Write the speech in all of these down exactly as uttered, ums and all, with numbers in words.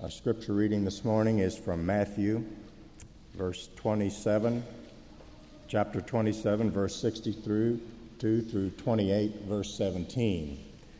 Our scripture reading this morning is from Matthew, verse twenty-seven, chapter twenty-seven, verse sixty-two through twenty-eight, verse seventeen.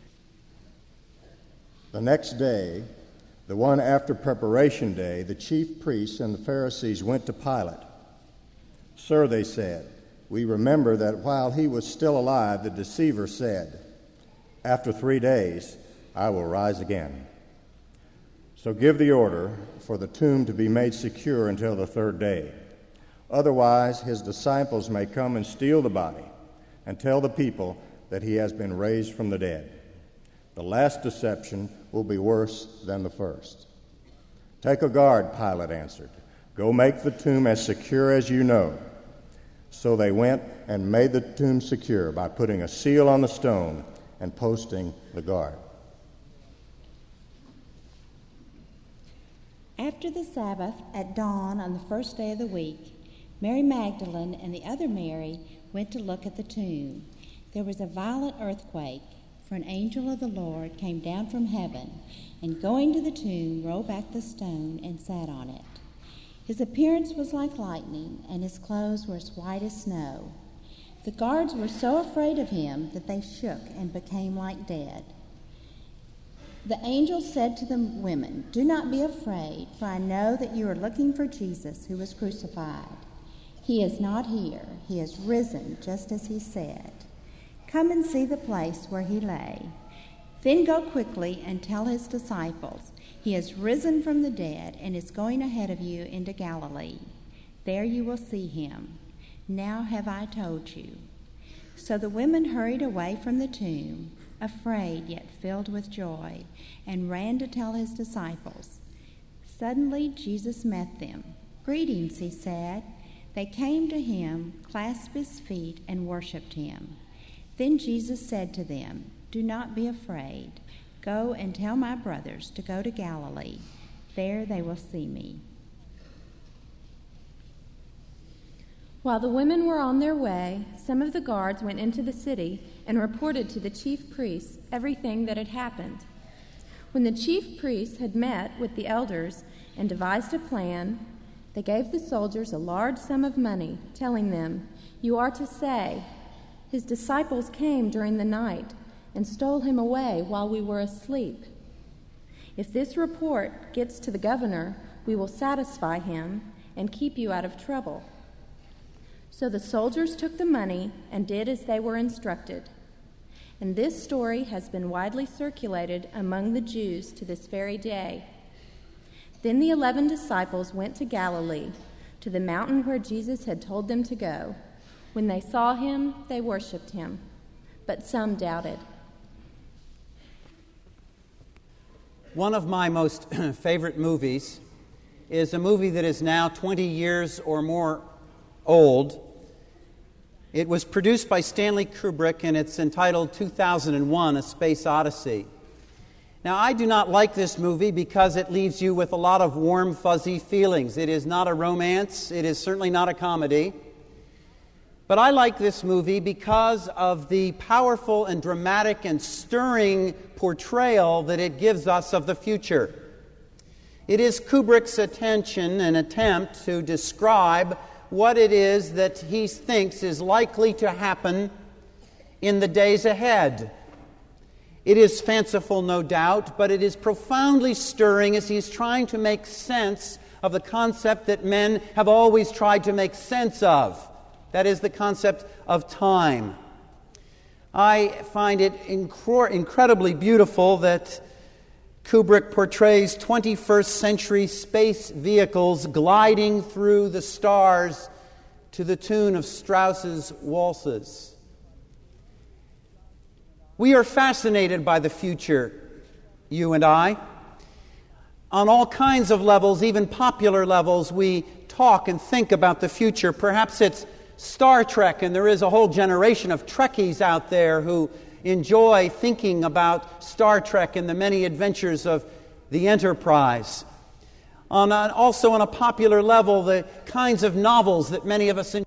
The next day, the one after preparation day, the chief priests and the Pharisees went to Pilate. "Sir," they said, "we remember that while he was still alive, the deceiver said, 'After three days I will rise again.' So give the order for the tomb to be made secure until the third day. Otherwise, his disciples may come and steal the body and tell the people that he has been raised from the dead. The last deception will be worse than the first." "Take a guard," Pilate answered. "Go make the tomb as secure as you know." So they went and made the tomb secure by putting a seal on the stone and posting the guard. After the Sabbath, at dawn on the first day of the week, Mary Magdalene and the other Mary went to look at the tomb. There was a violent earthquake, for an angel of the Lord came down from heaven, and going to the tomb, rolled back the stone and sat on it. His appearance was like lightning, and his clothes were as white as snow. The guards were so afraid of him that they shook and became like dead. The angel said to the women, "Do not be afraid, for I know that you are looking for Jesus who was crucified. He is not here. He has risen, just as he said. Come and see the place where he lay. Then go quickly and tell his disciples, he has risen from the dead and is going ahead of you into Galilee. There you will see him. Now have I told you." So the women hurried away from the tomb, afraid yet filled with joy, and ran to tell his disciples. Suddenly Jesus met them. "Greetings," he said. They came to him, clasped his feet, and worshipped him. Then Jesus said to them, "Do not be afraid. Go and tell my brothers to go to Galilee. There they will see me." While the women were on their way, some of the guards went into the city and reported to the chief priests everything that had happened. When the chief priests had met with the elders and devised a plan, they gave the soldiers a large sum of money, telling them, "You are to say, 'His disciples came during the night and stole him away while we were asleep.' If this report gets to the governor, we will satisfy him and keep you out of trouble." So the soldiers took the money and did as they were instructed. And this story has been widely circulated among the Jews to this very day. Then the eleven disciples went to Galilee, to the mountain where Jesus had told them to go. When they saw him, they worshipped him, but some doubted. One of my most favorite movies is a movie that is now twenty years or more old. It was produced by Stanley Kubrick, and it's entitled two thousand one, A Space Odyssey. Now, I do not like this movie because it leaves you with a lot of warm, fuzzy feelings. It is not a romance. It is certainly not a comedy. But I like this movie because of the powerful and dramatic and stirring portrayal that it gives us of the future. It is Kubrick's attention and attempt to describe what it is that he thinks is likely to happen in the days ahead. It is fanciful, no doubt, but it is profoundly stirring as he's trying to make sense of the concept that men have always tried to make sense of. That is the concept of time. I find it incro- incredibly beautiful that Kubrick portrays twenty-first century space vehicles gliding through the stars to the tune of Strauss's waltzes. We are fascinated by the future, you and I. On all kinds of levels, even popular levels, we talk and think about the future. Perhaps it's Star Trek, and there is a whole generation of Trekkies out there who enjoy thinking about Star Trek and the many adventures of the Enterprise. On a, also on a popular level, the kinds of novels that many of us enjoy.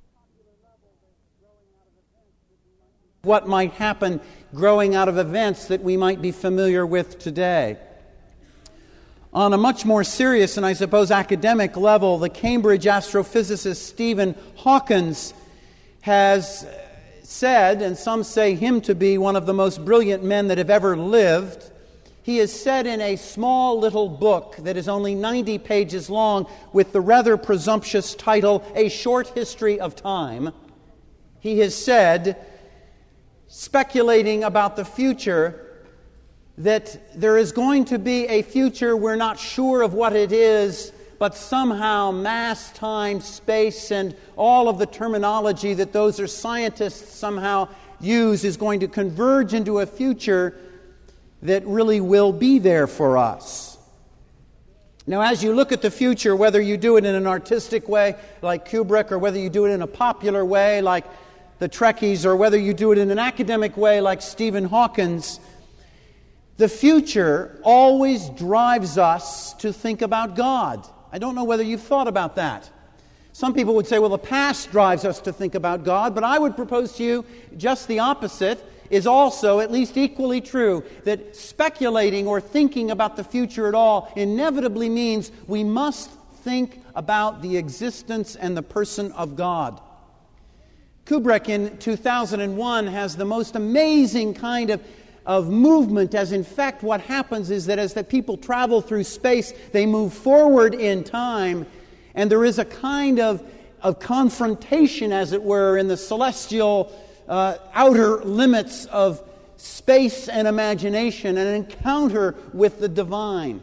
What might happen growing out of events that we might be familiar with today. On a much more serious and I suppose academic level, the Cambridge astrophysicist Stephen Hawkins has said, and some say him to be one of the most brilliant men that have ever lived, he has said in a small little book that is only ninety pages long with the rather presumptuous title, A Short History of Time, he has said, speculating about the future, that there is going to be a future we're not sure of what it is, but somehow mass, time, space, and all of the terminology that those are scientists somehow use is going to converge into a future that really will be there for us. Now, as you look at the future, whether you do it in an artistic way like Kubrick, or whether you do it in a popular way like the Trekkies, or whether you do it in an academic way like Stephen Hawkins, the future always drives us to think about God. I don't know whether you've thought about that. Some people would say, well, the past drives us to think about God, but I would propose to you just the opposite is also at least equally true, that speculating or thinking about the future at all inevitably means we must think about the existence and the person of God. Kubrick in two thousand one has the most amazing kind of of movement, as in fact what happens is that as the people travel through space, they move forward in time, and there is a kind of, of confrontation, as it were, in the celestial uh, outer limits of space and imagination, an encounter with the divine.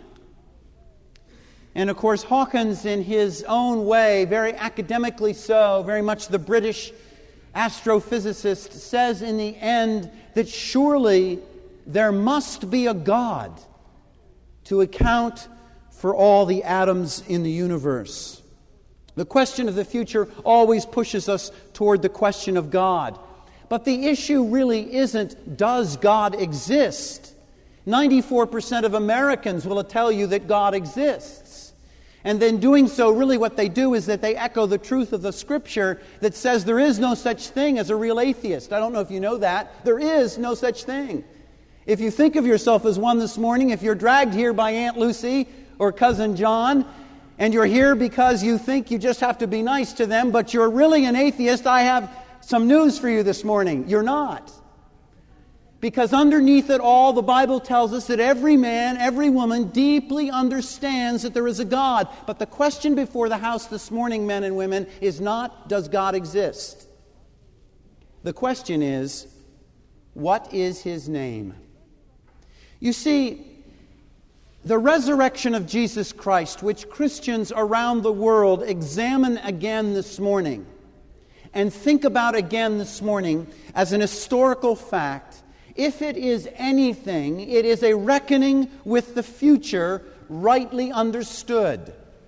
And of course, Hawkins, in his own way, very academically so, very much the British astrophysicist, says in the end that surely there must be a God to account for all the atoms in the universe. The question of the future always pushes us toward the question of God. But the issue really isn't, does God exist? ninety-four percent of Americans will tell you that God exists. And then doing so, really what they do is that they echo the truth of the Scripture that says there is no such thing as a real atheist. I don't know if you know that. There is no such thing. If you think of yourself as one this morning, if you're dragged here by Aunt Lucy or Cousin John, and you're here because you think you just have to be nice to them, but you're really an atheist, I have some news for you this morning. You're not. Because underneath it all, the Bible tells us that every man, every woman deeply understands that there is a God. But the question before the house this morning, men and women, is not, does God exist? The question is, what is His name? You see, the resurrection of Jesus Christ, which Christians around the world examine again this morning and think about again this morning as an historical fact, if it is anything, it is a reckoning with the future rightly understood.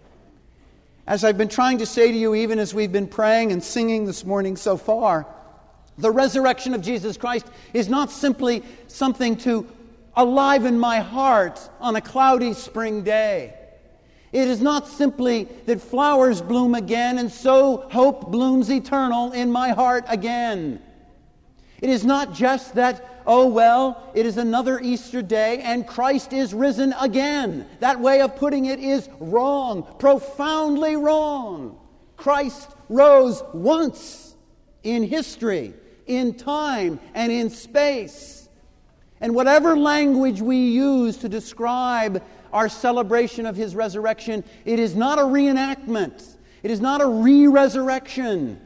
As I've been trying to say to you, even as we've been praying and singing this morning so far, the resurrection of Jesus Christ is not simply something to aliven my heart on a cloudy spring day. It is not simply that flowers bloom again and so hope blooms eternal in my heart again. It is not just that, oh well, it is another Easter day and Christ is risen again. That way of putting it is wrong, profoundly wrong. Christ rose once in history, in time, and in space. And whatever language we use to describe our celebration of His resurrection, it is not a reenactment. It is not a re-resurrection.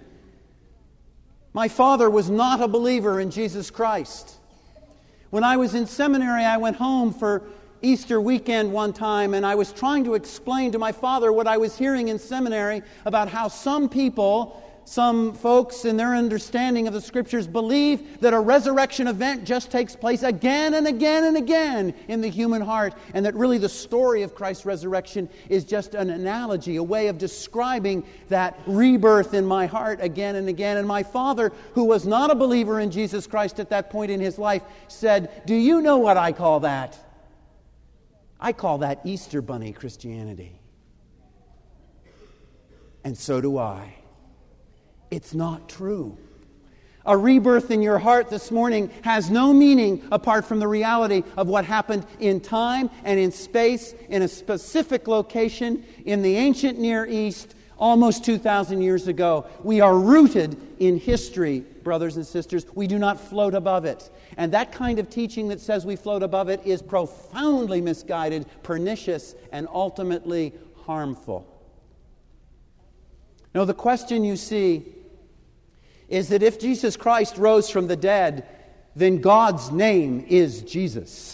My father was not a believer in Jesus Christ. When I was in seminary, I went home for Easter weekend one time, and I was trying to explain to my father what I was hearing in seminary about how some people, some folks in their understanding of the Scriptures, believe that a resurrection event just takes place again and again and again in the human heart, and that really the story of Christ's resurrection is just an analogy, a way of describing that rebirth in my heart again and again. And my father, who was not a believer in Jesus Christ at that point in his life, said, "Do you know what I call that? I call that Easter Bunny Christianity." And so do I. It's not true. A rebirth in your heart this morning has no meaning apart from the reality of what happened in time and in space, in a specific location in the ancient Near East almost two thousand years ago. We are rooted in history, brothers and sisters. We do not float above it. And that kind of teaching that says we float above it is profoundly misguided, pernicious, and ultimately harmful. Now, the question you see is that if Jesus Christ rose from the dead, then God's name is Jesus.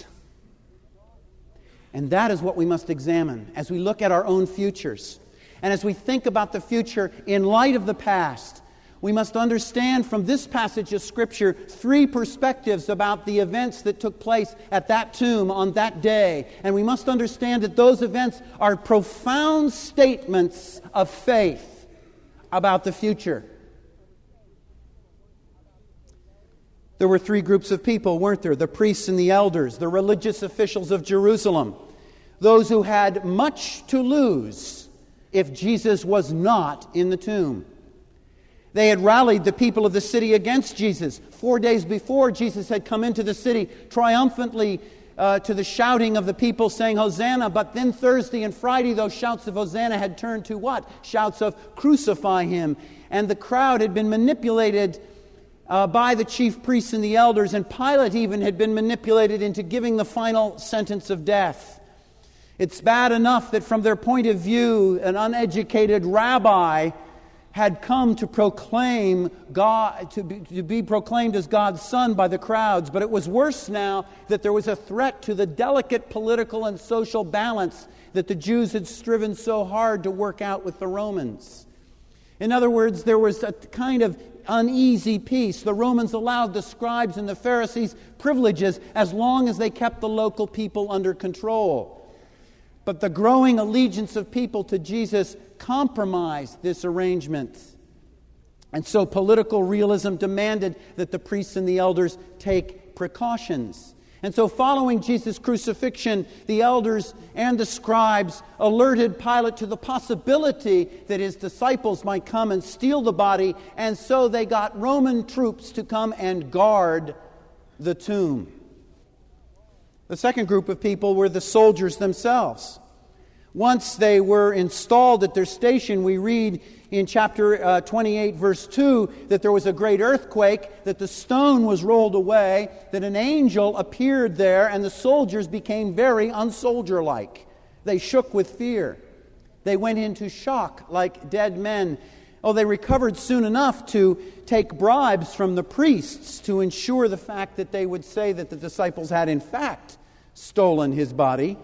And that is what we must examine as we look at our own futures. And as we think about the future in light of the past, we must understand from this passage of Scripture three perspectives about the events that took place at that tomb on that day. And we must understand that those events are profound statements of faith about the future. There were three groups of people, weren't there? The priests and the elders, the religious officials of Jerusalem, those who had much to lose if Jesus was not in the tomb. They had rallied the people of the city against Jesus. Four days before, Jesus had come into the city triumphantly uh, to the shouting of the people saying, Hosanna. But then Thursday and Friday, those shouts of Hosanna had turned to what? Shouts of crucify him. And the crowd had been manipulated Uh, by the chief priests and the elders, and Pilate even had been manipulated into giving the final sentence of death. It's bad enough that from their point of view, an uneducated rabbi had come to proclaim God, to be, to be proclaimed as God's son by the crowds, but it was worse now that there was a threat to the delicate political and social balance that the Jews had striven so hard to work out with the Romans. In other words, there was a kind of uneasy peace. The Romans allowed the scribes and the Pharisees privileges as long as they kept the local people under control. But the growing allegiance of people to Jesus compromised this arrangement. And so political realism demanded that the priests and the elders take precautions. And so following Jesus' crucifixion, the elders and the scribes alerted Pilate to the possibility that his disciples might come and steal the body, and so they got Roman troops to come and guard the tomb. The second group of people were the soldiers themselves. Once they were installed at their station, we read in chapter uh, twenty-eight, verse two, that there was a great earthquake, that the stone was rolled away, that an angel appeared there, and the soldiers became very unsoldier-like. They shook with fear. They went into shock like dead men. Oh, they recovered soon enough to take bribes from the priests to ensure the fact that they would say that the disciples had in fact stolen his body.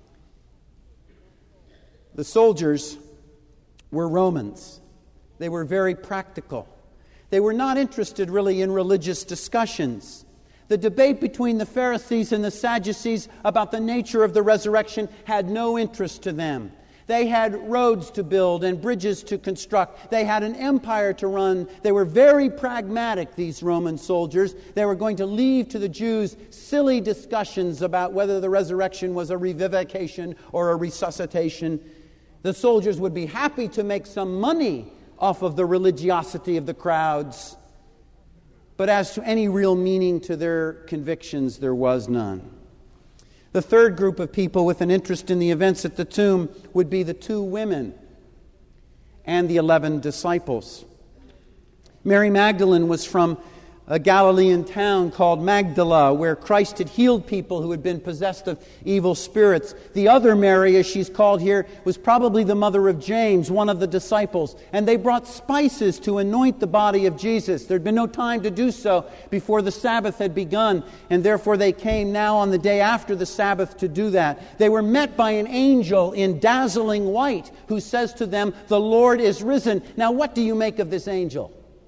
The soldiers were Romans. They were very practical. They were not interested really in religious discussions. The debate between the Pharisees and the Sadducees about the nature of the resurrection had no interest to them. They had roads to build and bridges to construct. They had an empire to run. They were very pragmatic, these Roman soldiers. They were going to leave to the Jews silly discussions about whether the resurrection was a revivification or a resuscitation. The soldiers would be happy to make some money off of the religiosity of the crowds. But as to any real meaning to their convictions, there was none. The third group of people with an interest in the events at the tomb would be the two women and the eleven disciples. Mary Magdalene was from a Galilean town called Magdala, where Christ had healed people who had been possessed of evil spirits. The other Mary, as she's called here, was probably the mother of James, one of the disciples. And they brought spices to anoint the body of Jesus. There had been no time to do so before the Sabbath had begun, and therefore they came now on the day after the Sabbath to do that. They were met by an angel in dazzling white who says to them, "The Lord is risen." Now, what do you make of this angel?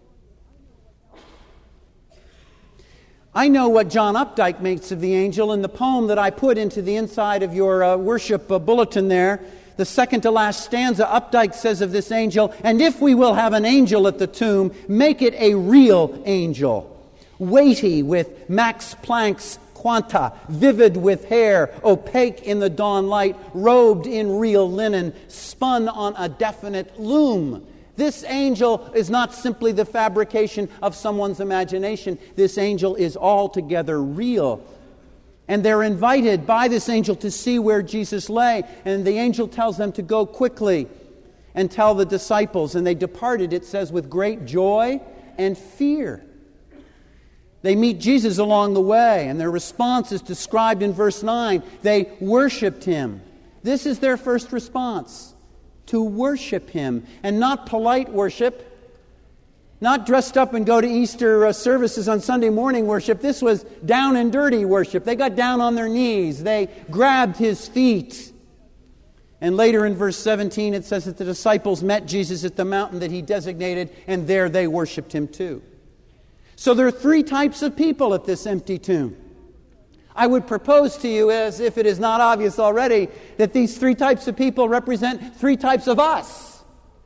I know what John Updike makes of the angel in the poem that I put into the inside of your uh, worship uh, bulletin there. The second to last stanza, Updike says of this angel, "And if we will have an angel at the tomb, make it a real angel, weighty with Max Planck's quanta, vivid with hair, opaque in the dawn light, robed in real linen, spun on a definite loom. This angel is not simply the fabrication of someone's imagination. This angel is altogether real. And they're invited by this angel to see where Jesus lay. And the angel tells them to go quickly and tell the disciples. And they departed, it says, with great joy and fear. They meet Jesus along the way, and their response is described in verse nine. They worshiped Him. This is their first response, to worship Him. And not polite worship, not dressed up and go to Easter uh, services on Sunday morning worship. This was down and dirty worship. They got down on their knees. They grabbed His feet. And later in verse seventeen it says that the disciples met Jesus at the mountain that He designated, and there they worshiped Him too. So there are three types of people at this empty tomb. I would propose to you, as if it is not obvious already, that these three types of people represent three types of us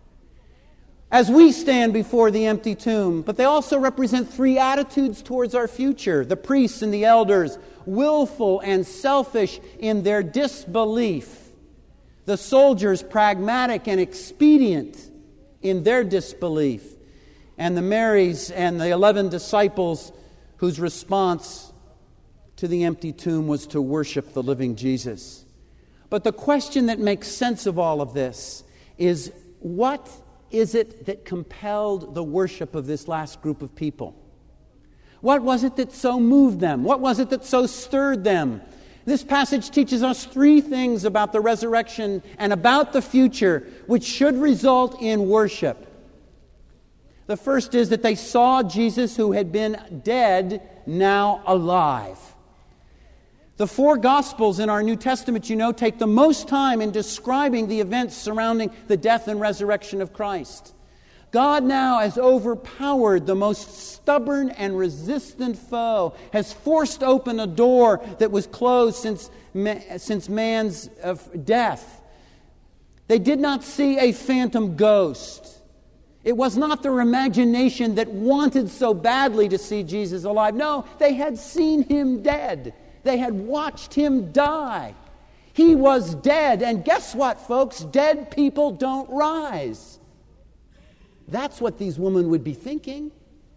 as we stand before the empty tomb. But they also represent three attitudes towards our future. The priests and the elders, willful and selfish in their disbelief. The soldiers, pragmatic and expedient in their disbelief. And the Marys and the eleven disciples whose response to the empty tomb was to worship the living Jesus. But the question that makes sense of all of this is, what is it that compelled the worship of this last group of people? What was it that so moved them? What was it that so stirred them? This passage teaches us three things about the resurrection and about the future which should result in worship. The first is that they saw Jesus, who had been dead, now alive. The four Gospels in our New Testament, you know, take the most time in describing the events surrounding the death and resurrection of Christ. God now has overpowered the most stubborn and resistant foe, has forced open a door that was closed since, since man's uh, death. They did not see a phantom ghost. It was not their imagination that wanted so badly to see Jesus alive. No, they had seen Him dead. They had watched Him die. He was dead. And guess what, folks? Dead people don't rise. That's what these women would be thinking.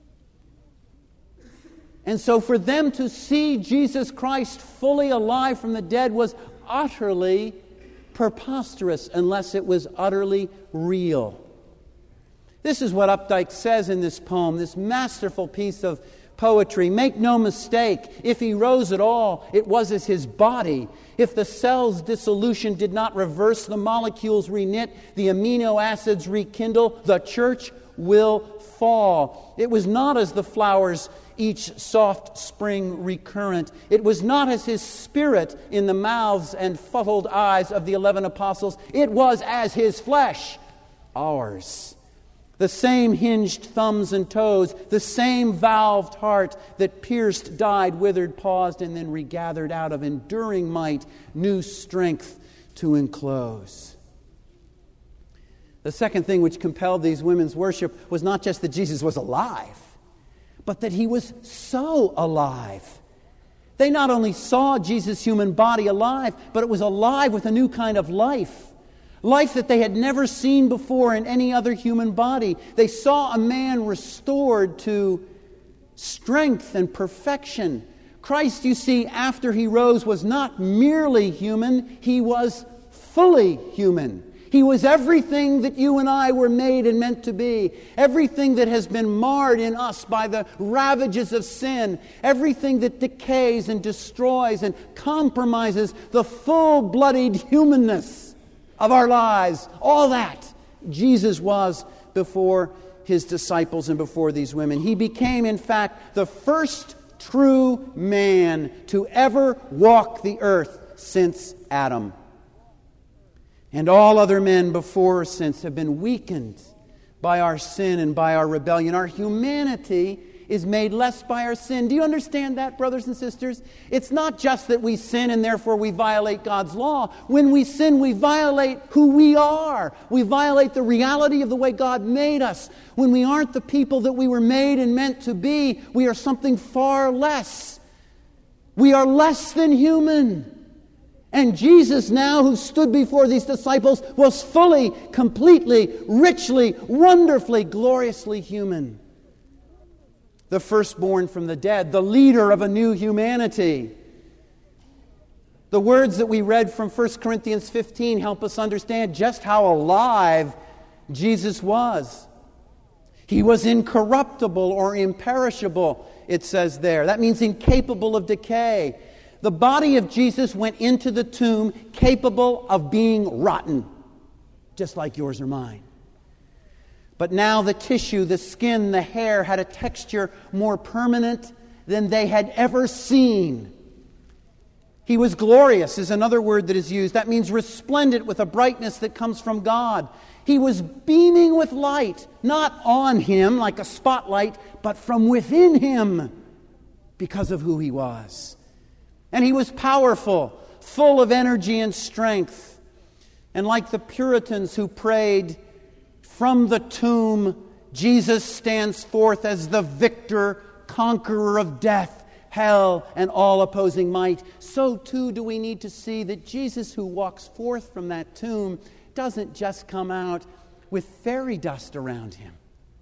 And so for them to see Jesus Christ fully alive from the dead was utterly preposterous unless it was utterly real. This is what Updike says in this poem, this masterful piece of poetry. Make no mistake, if He rose at all, it was as His body. If the cell's dissolution did not reverse, the molecules reknit, the amino acids rekindle, the church will fall. It was not as the flowers each soft spring recurrent. It was not as His Spirit in the mouths and fuddled eyes of the eleven apostles. It was as His flesh, ours. The same hinged thumbs and toes, the same valved heart that pierced, died, withered, paused, and then regathered out of enduring might, new strength to enclose. The second thing which compelled these women's worship was not just that Jesus was alive, but that He was so alive. They not only saw Jesus' human body alive, but it was alive with a new kind of life. Life that they had never seen before in any other human body. They saw a man restored to strength and perfection. Christ, you see, after He rose, was not merely human. He was fully human. He was everything that you and I were made and meant to be. Everything that has been marred in us by the ravages of sin. Everything that decays and destroys and compromises the full-blooded humanness of our lives. All that Jesus was before His disciples and before these women. He became, in fact, the first true man to ever walk the earth since Adam. And all other men before or since have been weakened by our sin and by our rebellion. Our humanity is made less by our sin. Do you understand that, brothers and sisters? It's not just that we sin and therefore we violate God's law. When we sin, we violate who we are. We violate the reality of the way God made us. When we aren't the people that we were made and meant to be, we are something far less. We are less than human. And Jesus now, who stood before these disciples, was fully, completely, richly, wonderfully, gloriously human. The firstborn from the dead, the leader of a new humanity. The words that we read from First Corinthians fifteen help us understand just how alive Jesus was. He was incorruptible or imperishable, it says there. That means incapable of decay. The body of Jesus went into the tomb capable of being rotten, just like yours or mine. But now the tissue, the skin, the hair had a texture more permanent than they had ever seen. He was glorious is another word that is used. That means resplendent with a brightness that comes from God. He was beaming with light, not on him like a spotlight, but from within him because of who he was. And he was powerful, full of energy and strength. And like the Puritans who prayed, from the tomb, Jesus stands forth as the victor, conqueror of death, hell, and all opposing might. So too do we need to see that Jesus, who walks forth from that tomb, doesn't just come out with fairy dust around him.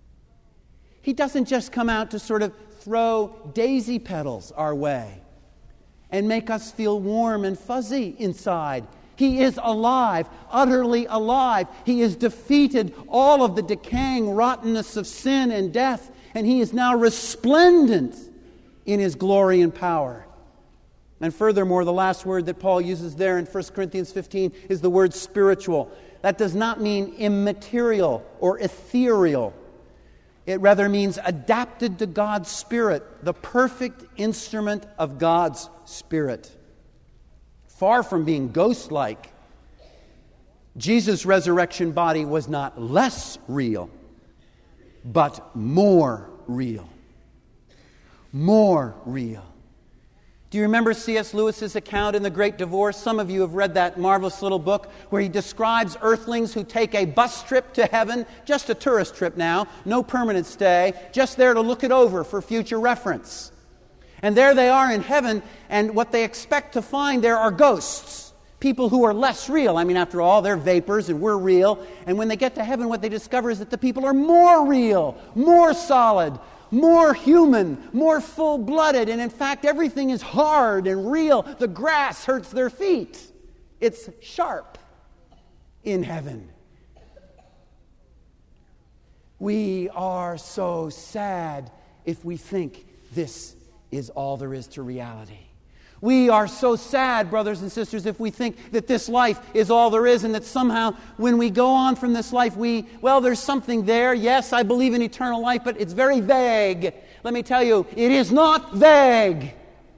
He doesn't just come out to sort of throw daisy petals our way and make us feel warm and fuzzy inside. He is alive, utterly alive. He has defeated all of the decaying rottenness of sin and death, and he is now resplendent in his glory and power. And furthermore, the last word that Paul uses there in First Corinthians fifteen is the word spiritual. That does not mean immaterial or ethereal. It rather means adapted to God's Spirit, the perfect instrument of God's Spirit. Far from being ghost-like, Jesus' resurrection body was not less real, but more real. More real. Do you remember C S Lewis's account in The Great Divorce? Some of you have read that marvelous little book where he describes earthlings who take a bus trip to heaven, just a tourist trip now, no permanent stay, just there to look it over for future reference. And there they are in heaven, and what they expect to find there are ghosts, people who are less real. I mean, after all, they're vapors and we're real. And when they get to heaven, what they discover is that the people are more real, more solid, more human, more full-blooded, and in fact, everything is hard and real. The grass hurts their feet. It's sharp in heaven. We are so sad if we think this is all there is to reality. We are so sad, brothers and sisters, if we think that this life is all there is and that somehow when we go on from this life, we, well, there's something there. Yes, I believe in eternal life, but it's very vague. Let me tell you, it is not vague.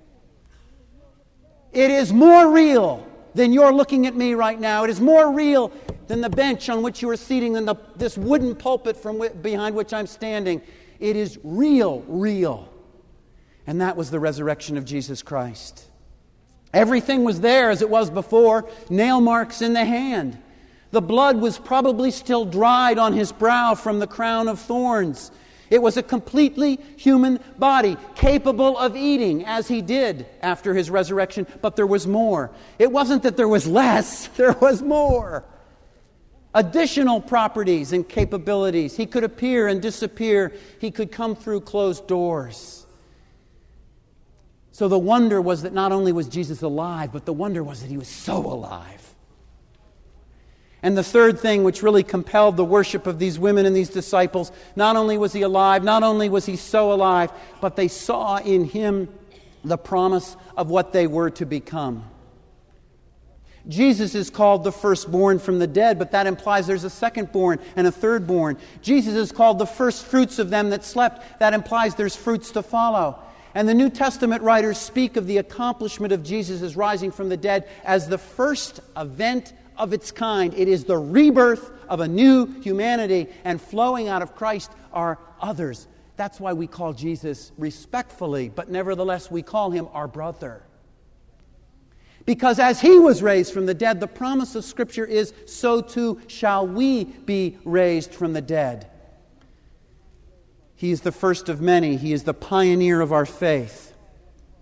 It is more real than you're looking at me right now. It is more real than the bench on which you are seating, than the, this wooden pulpit from wh- behind which I'm standing. It is real, real. And that was the resurrection of Jesus Christ. Everything was there as it was before, nail marks in the hand. The blood was probably still dried on his brow from the crown of thorns. It was a completely human body, capable of eating as he did after his resurrection, but there was more. It wasn't that there was less, there was more. Additional properties and capabilities. He could appear and disappear. He could come through closed doors. So the wonder was that not only was Jesus alive, but the wonder was that he was so alive. And the third thing which really compelled the worship of these women and these disciples, not only was he alive, not only was he so alive, but they saw in him the promise of what they were to become. Jesus is called the firstborn from the dead, but that implies there's a secondborn and a thirdborn. Jesus is called the first fruits of them that slept. That implies there's fruits to follow. And the New Testament writers speak of the accomplishment of Jesus' rising from the dead as the first event of its kind. It is the rebirth of a new humanity, and flowing out of Christ are others. That's why we call Jesus respectfully, but nevertheless we call him our brother. Because as he was raised from the dead, the promise of Scripture is, so too shall we be raised from the dead. He is the first of many. He is the pioneer of our faith.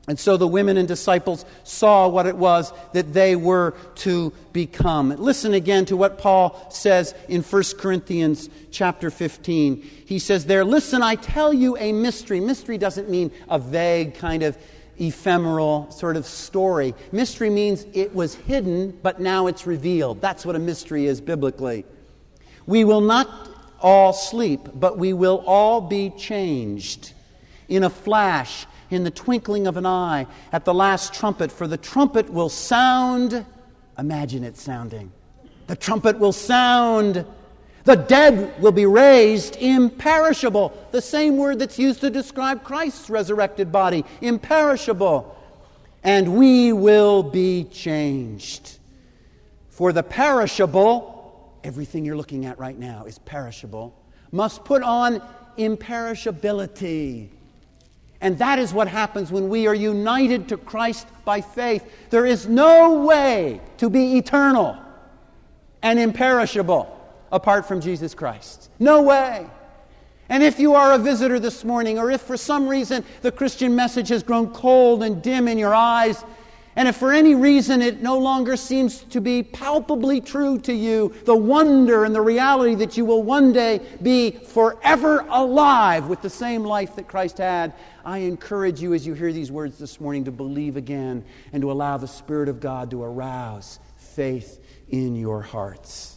And so the women and disciples saw what it was that they were to become. Listen again to what Paul says in First Corinthians chapter fifteen. He says there, listen, I tell you a mystery. Mystery doesn't mean a vague kind of ephemeral sort of story. Mystery means it was hidden, but now it's revealed. That's what a mystery is biblically. We will not all sleep, but we will all be changed in a flash, in the twinkling of an eye, at the last trumpet. For the trumpet will sound, imagine it sounding. The trumpet will sound. The dead will be raised imperishable. The same word that's used to describe Christ's resurrected body, imperishable. And we will be changed. For the perishable, everything you're looking at right now is perishable, must put on imperishability. And that is what happens when we are united to Christ by faith. There is no way to be eternal and imperishable apart from Jesus Christ. No way. And if you are a visitor this morning, or if for some reason the Christian message has grown cold and dim in your eyes, and if for any reason it no longer seems to be palpably true to you, the wonder and the reality that you will one day be forever alive with the same life that Christ had, I encourage you as you hear these words this morning to believe again and to allow the Spirit of God to arouse faith in your hearts.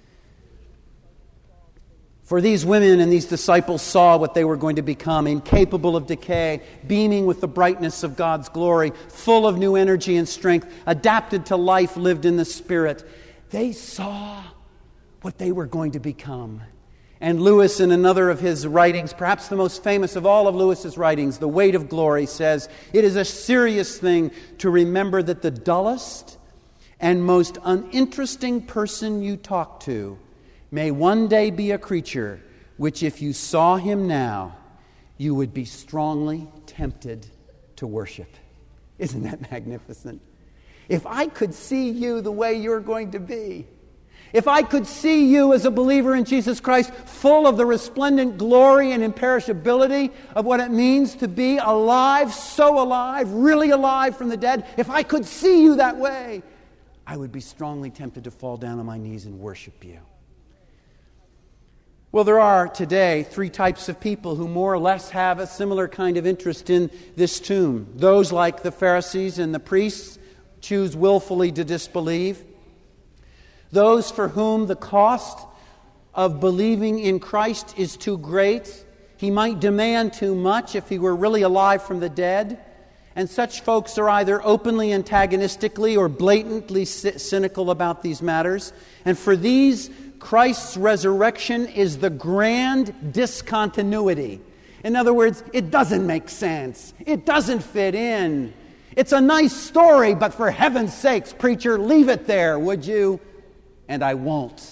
For these women and these disciples saw what they were going to become, incapable of decay, beaming with the brightness of God's glory, full of new energy and strength, adapted to life lived in the Spirit. They saw what they were going to become. And Lewis, in another of his writings, perhaps the most famous of all of Lewis's writings, The Weight of Glory, says, it is a serious thing to remember that the dullest and most uninteresting person you talk to may one day be a creature which, if you saw him now, you would be strongly tempted to worship. Isn't that magnificent? If I could see you the way you're going to be, if I could see you as a believer in Jesus Christ, full of the resplendent glory and imperishability of what it means to be alive, so alive, really alive from the dead, if I could see you that way, I would be strongly tempted to fall down on my knees and worship you. Well, there are today three types of people who more or less have a similar kind of interest in this tomb. Those, like the Pharisees and the priests, choose willfully to disbelieve. Those for whom the cost of believing in Christ is too great. He might demand too much if he were really alive from the dead. And such folks are either openly antagonistically or blatantly cynical about these matters. And for these, Christ's resurrection is the grand discontinuity. In other words, it doesn't make sense. It doesn't fit in. It's a nice story, but for heaven's sakes, preacher, leave it there, would you? And I won't.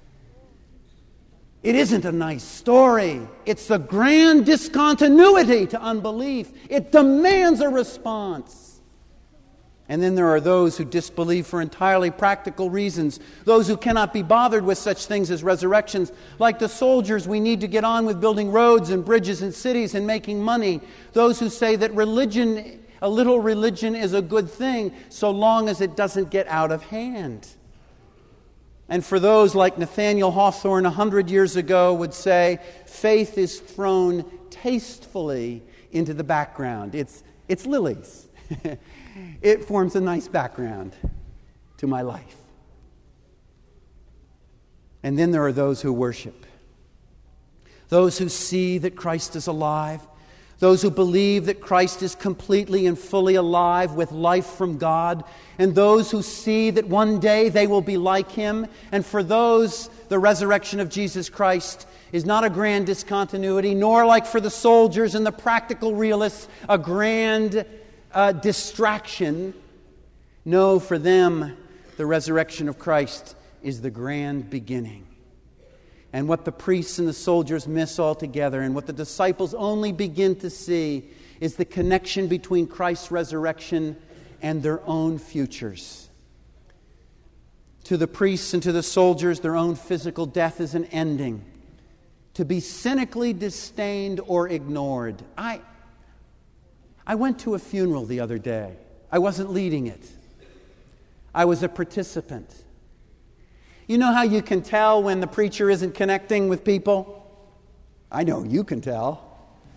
It isn't a nice story. It's the grand discontinuity to unbelief. It demands a response. And then there are those who disbelieve for entirely practical reasons. Those who cannot be bothered with such things as resurrections. Like the soldiers, we need to get on with building roads and bridges and cities and making money. Those who say that religion, a little religion is a good thing so long as it doesn't get out of hand. And for those like Nathaniel Hawthorne a hundred years ago would say, faith is thrown tastefully into the background. It's, it's lilies. It forms a nice background to my life. And then there are those who worship. Those who see that Christ is alive. Those who believe that Christ is completely and fully alive with life from God. And those who see that one day they will be like Him. And for those, the resurrection of Jesus Christ is not a grand discontinuity, nor like for the soldiers and the practical realists, a grand uh, distraction. No, for them, the resurrection of Christ is the grand beginning. And what the priests and the soldiers miss altogether, and what the disciples only begin to see, is the connection between Christ's resurrection and their own futures. To the priests and to the soldiers, their own physical death is an ending, to be cynically disdained or ignored. I, I went to a funeral the other day. I wasn't leading it. I was a participant. You know how you can tell when the preacher isn't connecting with people? I know you can tell.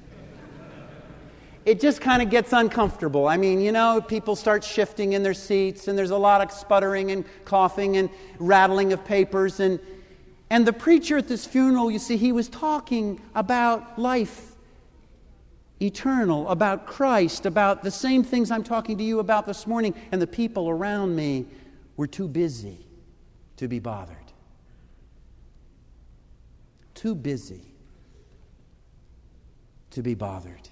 It just kind of gets uncomfortable. I mean, you know, people start shifting in their seats, and there's a lot of sputtering and coughing and rattling of papers. And, and the preacher at this funeral, you see, he was talking about life eternal, about Christ, about the same things I'm talking to you about this morning. And the people around me were too busy to be bothered. Too busy to be bothered.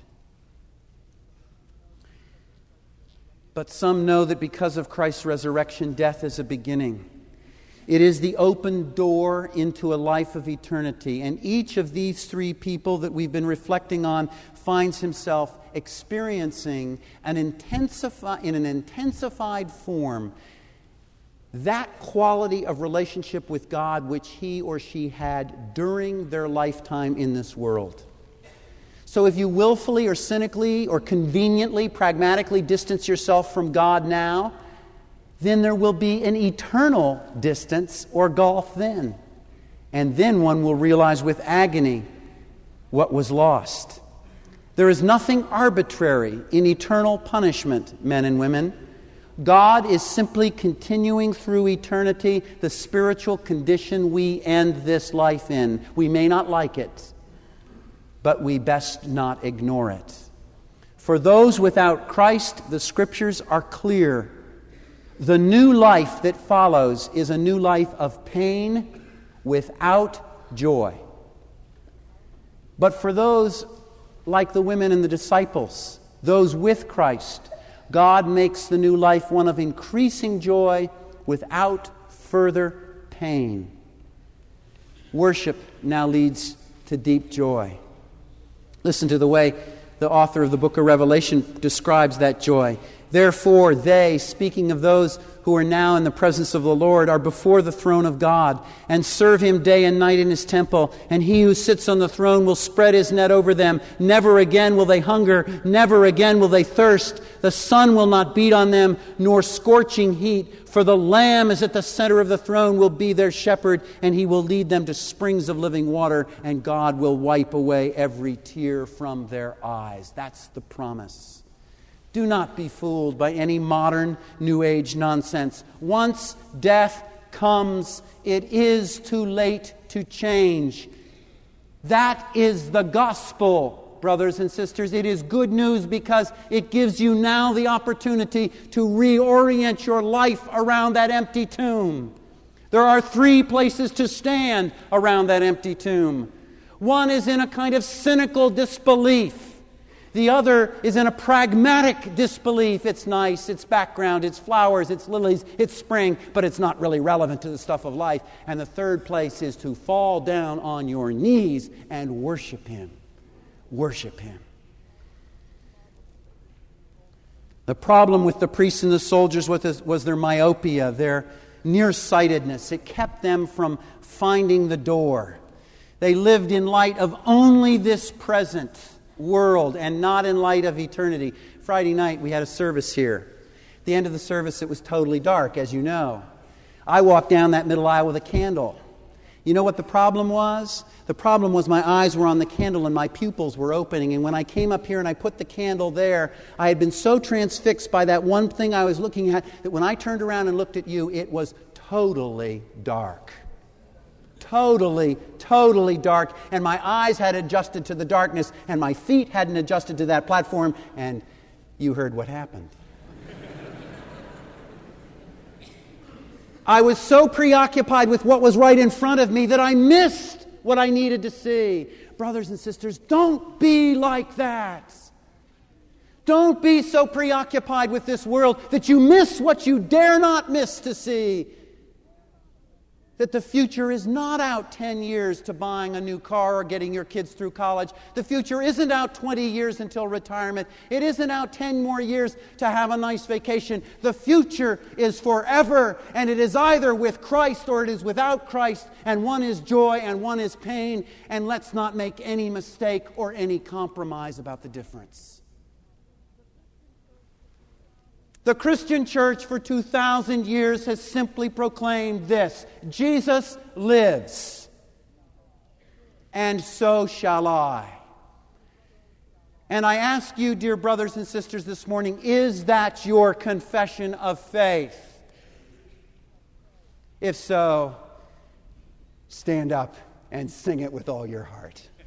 But some know that because of Christ's resurrection, death is a beginning. It is the open door into a life of eternity. And each of these three people that we've been reflecting on finds himself experiencing an intensify, in an intensified form that quality of relationship with God which he or she had during their lifetime in this world. So if you willfully or cynically or conveniently, pragmatically distance yourself from God now, then there will be an eternal distance or gulf then. And then one will realize with agony what was lost. There is nothing arbitrary in eternal punishment, men and women. God is simply continuing through eternity the spiritual condition we end this life in. We may not like it, but we best not ignore it. For those without Christ, the Scriptures are clear. The new life that follows is a new life of pain without joy. But for those like the women and the disciples, those with Christ, God makes the new life one of increasing joy without further pain. Worship now leads to deep joy. Listen to the way the author of the book of Revelation describes that joy. Therefore, they, speaking of those who are now in the presence of the Lord, are before the throne of God and serve Him day and night in His temple. And He who sits on the throne will spread His net over them. Never again will they hunger. Never again will they thirst. The sun will not beat on them, nor scorching heat. For the Lamb is at the center of the throne, will be their shepherd, and He will lead them to springs of living water, and God will wipe away every tear from their eyes. That's the promise. Do not be fooled by any modern New Age nonsense. Once death comes, it is too late to change. That is the gospel, brothers and sisters. It is good news because it gives you now the opportunity to reorient your life around that empty tomb. There are three places to stand around that empty tomb. One is in a kind of cynical disbelief. The other is in a pragmatic disbelief. It's nice, it's background, it's flowers, it's lilies, it's spring, but it's not really relevant to the stuff of life. And the third place is to fall down on your knees and worship Him. Worship Him. The problem with the priests and the soldiers was their myopia, their nearsightedness. It kept them from finding the door. They lived in light of only this present world and not in light of eternity. Friday night we had a service here. At the end of the service it was totally dark, as you know. I walked down that middle aisle with a candle. You know what the problem was? The problem was my eyes were on the candle and my pupils were opening, and when I came up here and I put the candle there, I had been so transfixed by that one thing I was looking at that when I turned around and looked at you, it was totally dark. Totally, totally dark, and my eyes had adjusted to the darkness, and my feet hadn't adjusted to that platform, and you heard what happened. I was so preoccupied with what was right in front of me that I missed what I needed to see. Brothers and sisters, don't be like that. Don't be so preoccupied with this world that you miss what you dare not miss to see. That the future is not out ten years to buying a new car or getting your kids through college. The future isn't out twenty years until retirement. It isn't out ten more years to have a nice vacation. The future is forever, and it is either with Christ or it is without Christ, and one is joy and one is pain, and let's not make any mistake or any compromise about the difference. The Christian church for two thousand years has simply proclaimed this: Jesus lives, and so shall I. And I ask you, dear brothers and sisters, this morning, is that your confession of faith? If so, stand up and sing it with all your heart.